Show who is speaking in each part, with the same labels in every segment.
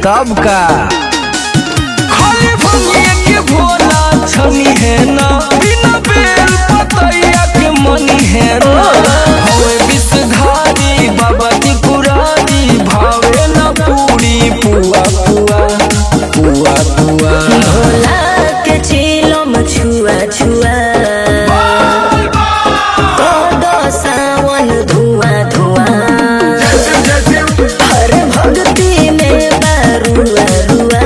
Speaker 1: तब का
Speaker 2: खाली भंगिया के भोला छनी है ना, बिना बेल पतैया के मनी है ना। हवे विषधारी बाबा की पुरारी, भावे ना पूरी पुआ पुआ पुआ पुआ।
Speaker 3: भोला के चिलम छुआ छुआ, कदो सावन धुआं धुआं। हर भक्ति में बारुआ रुआ,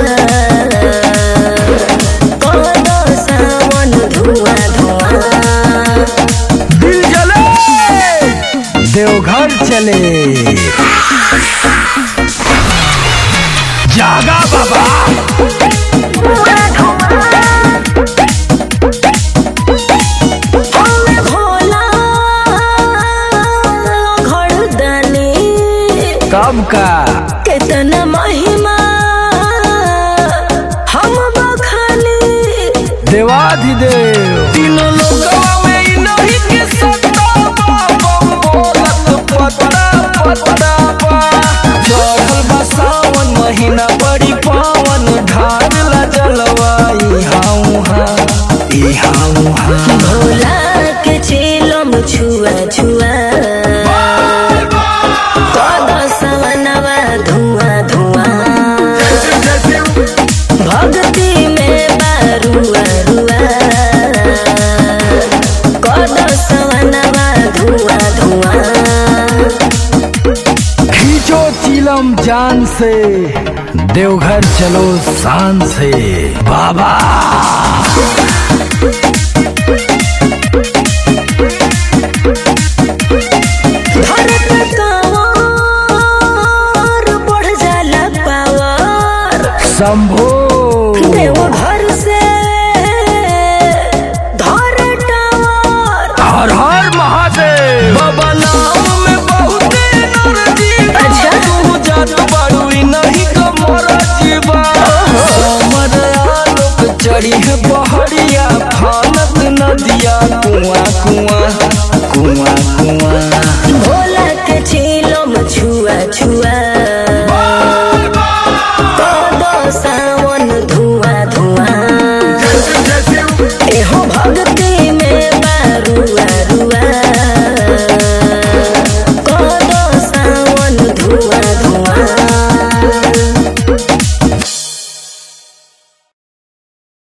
Speaker 3: कदो सावन धुआं धुआं।
Speaker 2: दिल जले
Speaker 1: देवघर चले
Speaker 2: जागा बाबा।
Speaker 3: भोला घरदानी,
Speaker 1: तब का
Speaker 3: कितना महिमा हम बखानी।
Speaker 1: देवाधिदेव
Speaker 2: तीनों लोकवा में इन्हीं के सत्ता बा, बम बोलत पतरा पतरा बा। चढ़ल बा सावन महीना बड़ी पावन, ढार ला जलवा इहाँ उहाँ इहाँ उहाँ।
Speaker 3: भोला के चिलम छुआ छुआ, कदो सवनवा धुआं धुआं। भक्ति में बारुआ रुआ, कदो सवनवा धुआं धुआं।
Speaker 1: खींचो चिलम जान से, देवघर चलो शान से बाबा।
Speaker 3: धरत कांवर बढ़ जाला पावर,
Speaker 1: शंभो
Speaker 3: देवघर